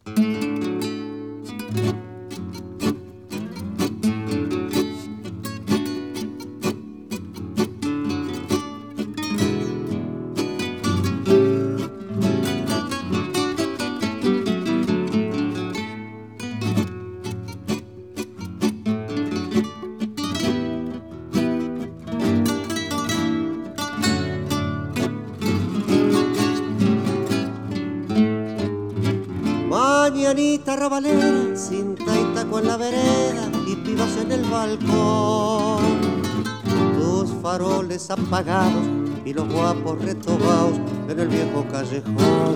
Mañanita rabalera, cinta y taco en la vereda y pibas en el balcón. Tus faroles apagados y los guapos retobados en el viejo callejón.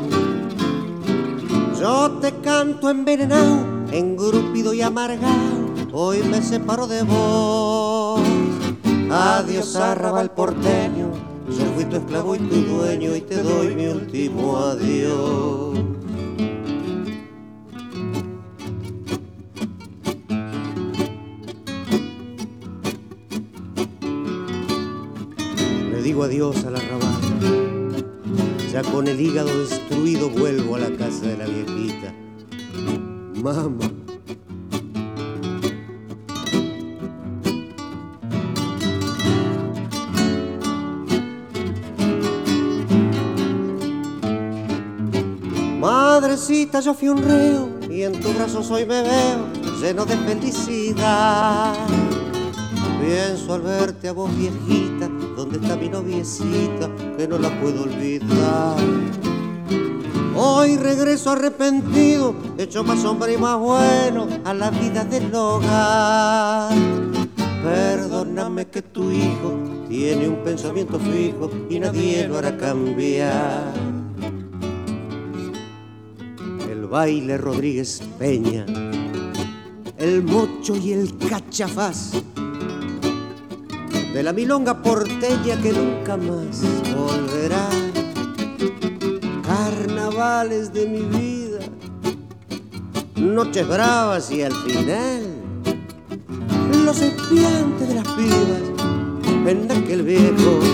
Yo te canto envenenado, engrupido y amargado, hoy me separo de vos. Adiós arrabal porteño, yo fui tu esclavo y tu dueño y te doy mi último adiós. Digo adiós al arrabal, ya con el hígado destruido vuelvo a la casa de la viejita. Mamá. Madrecita, yo fui un reo y en tus brazos hoy me veo lleno de felicidad. Pienso al verte a vos viejita, ¿dónde está mi noviecita? Que no la puedo olvidar. Hoy regreso arrepentido, hecho más hombre y más bueno a la vida del hogar. Perdóname que tu hijo tiene un pensamiento fijo y nadie lo hará cambiar. El baile Rodríguez Peña, el mocho y el cachafaz, de la milonga porteña que nunca más volverá. Carnavales de mi vida, noches bravas y al final los espiantes de las pibas en aquel viejo